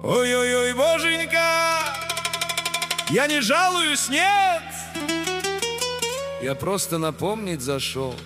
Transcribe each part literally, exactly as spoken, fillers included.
Ой-ой-ой, боженька, я не жалуюсь, нет. Я просто напомнить зашел.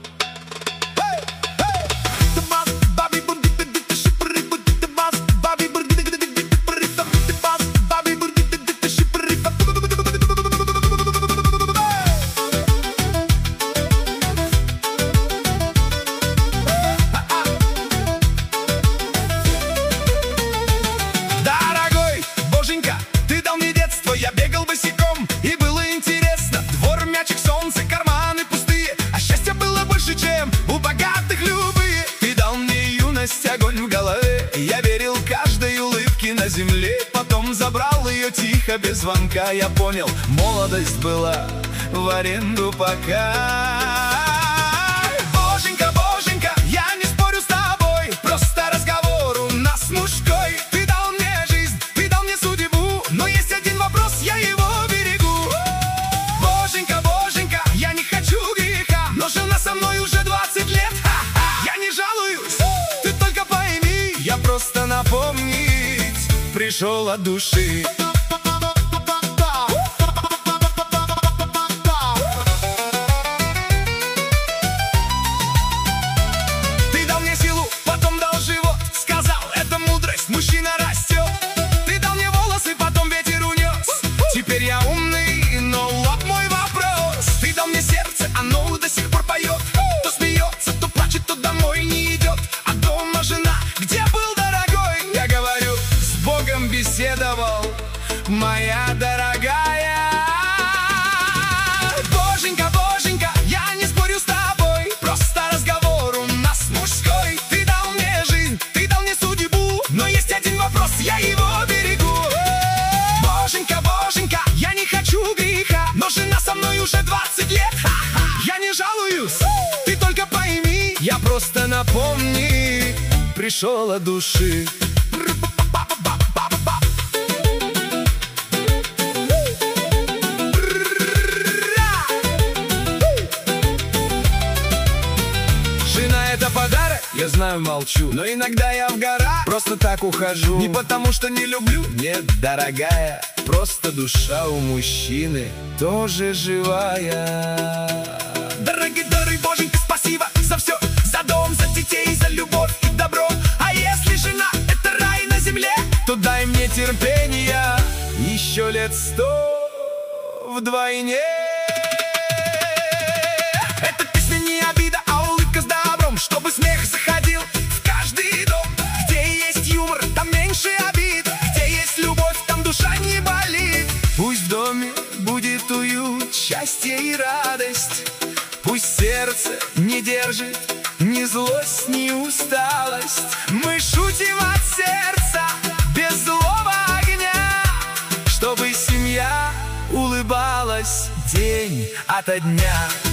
Я бегал босиком, и было интересно. Двор, мячик, солнце, карманы пустые, а счастья было больше, чем у богатых любые. Ты дал мне юность, огонь в голове, я верил каждой улыбке на земле. Потом забрал ее тихо, без звонка. Я понял, молодость была в аренду пока. Боженька, боженька, я не спорю с тобой, просто разговор у нас мужской. Ты дал мне жизнь, ты дал мне судьбу, но есть один вопрос, я его берегу. Боженька, боженька, я не хочу греха, но жена со мной уже двадцать лет. Ха-ха. Я не жалуюсь, ты только пойми, я просто напомнить пришел от души. Ты дал мне силу, потом дал живот, сказал, это мудрость, мужчина растет. Ты дал мне волосы, потом ветер унес. Теперь я умный, но вот мой вопрос. Ты дал мне сердце, оно до сих пор поет. То смеется, то плачет, то домой не идет. А дома жена, где был дорогой? Я говорю, с Богом беседовал, моя дорогая. Боженька, боженька, я не спорю с тобой, просто разговор у нас мужской. Ты дал мне жизнь, ты дал мне судьбу, но есть один вопрос, я его берегу. Боженька, боженька, я не хочу греха, но жена со мной уже двадцать лет. Ха-ха. Я не жалуюсь, ты только пойми, я просто напомни пришел от души. Это подарок, я знаю, молчу, но иногда я в горах просто так ухожу. Не потому что не люблю, нет, дорогая, просто душа у мужчины тоже живая. Дорогой, дорогой, боженька, спасибо за все, за дом, за детей, за любовь и добро. А если жена — это рай на земле, то дай мне терпения еще лет сто вдвойне. Эта песня не обида, а улыбка с добром, чтобы смех заходил в каждый дом. Где есть юмор, там меньше обид, где есть любовь, там душа не болит. Пусть в доме будет уют, счастье и радость. Пусть сердце не держит ни злость, ни усталость. Мы шутим от сердца, без злого огня, чтобы семья улыбалась день ото дня.